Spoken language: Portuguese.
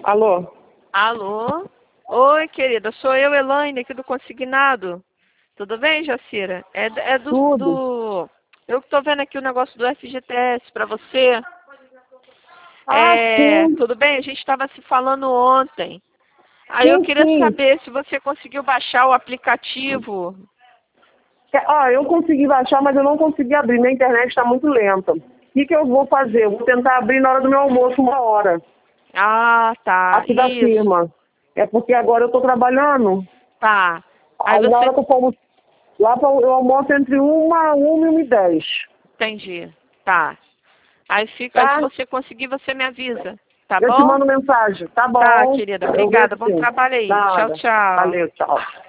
Alô? Alô? Oi, querida, sou eu, Elaine, aqui do Consignado. Tudo bem, Jacira? Tudo. Eu que estou vendo aqui o negócio do FGTS para você. Sim. Tudo bem? A gente estava se falando ontem. Aí eu Sim, queria sim. saber se você conseguiu baixar o aplicativo. Eu consegui baixar, mas eu não consegui abrir. Minha internet está muito lenta. O que eu vou fazer? Eu vou tentar abrir na hora do meu almoço, 1 hora. Ah, tá. Aqui da Isso. firma. É porque agora eu estou trabalhando. Tá. Aí Aí na hora você... que eu for lá eu almoço entre 1 e 1h10. Entendi. Tá. Aí se Tá? você conseguir, você me avisa. Tá Eu te bom? mando mensagem. Tá Tá, bom. querida. Eu vejo Obrigada. Bom sim. trabalho aí. Tchau, Nada. tchau. Valeu, tchau.